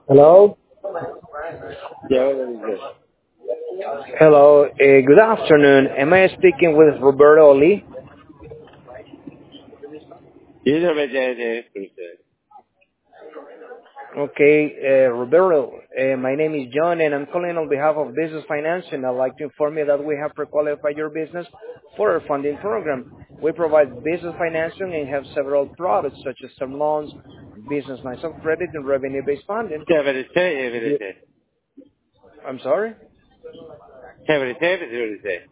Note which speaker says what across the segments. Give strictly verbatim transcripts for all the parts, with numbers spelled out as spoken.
Speaker 1: Hello.
Speaker 2: Yeah, what is it?
Speaker 1: Hello. Uh, good afternoon. Am I speaking with Roberto Lee?
Speaker 2: You know what that is?
Speaker 1: Okay, uh, Roberto. Uh, my name is John, and I'm calling on behalf of Business Financing. I'd like to inform you that we have pre-qualified your business for our funding program. We provide business financing and have several products such as term loans, business lines of credit, and revenue-based funding.
Speaker 2: Yeah, but it's yeah, but
Speaker 1: Do-
Speaker 2: it's
Speaker 1: I'm sorry.
Speaker 2: yeah, but it's yeah, but it's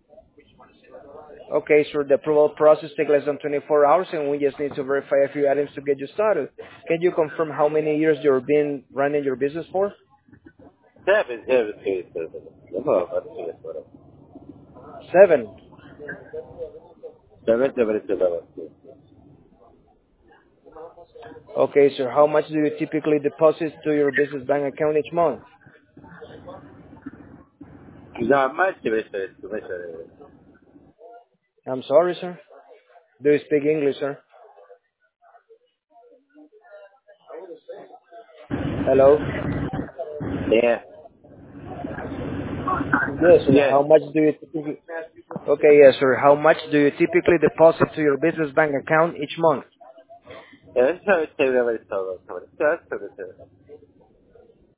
Speaker 1: Okay, so the approval process takes less than twenty-four hours, and we just need to verify a few items to get you started. Can you confirm how many years you've been running your business for?
Speaker 2: yeah, but yeah, but it's no, but it's what.
Speaker 1: Seven.
Speaker 2: Yeah, but but it's about.
Speaker 1: Okay, sir. How much do you typically deposit to your business bank account each month?
Speaker 2: Not much, but it's too much.
Speaker 1: I'm sorry, sir. Do you speak English, sir? Hello?
Speaker 2: Yeah.
Speaker 1: Yes, sir.
Speaker 2: Yes.
Speaker 1: How much do you typically... Okay, yes, sir. How much do you typically deposit to your business bank account each month?
Speaker 2: Yeah, it's how it's how it's all. It's just so it's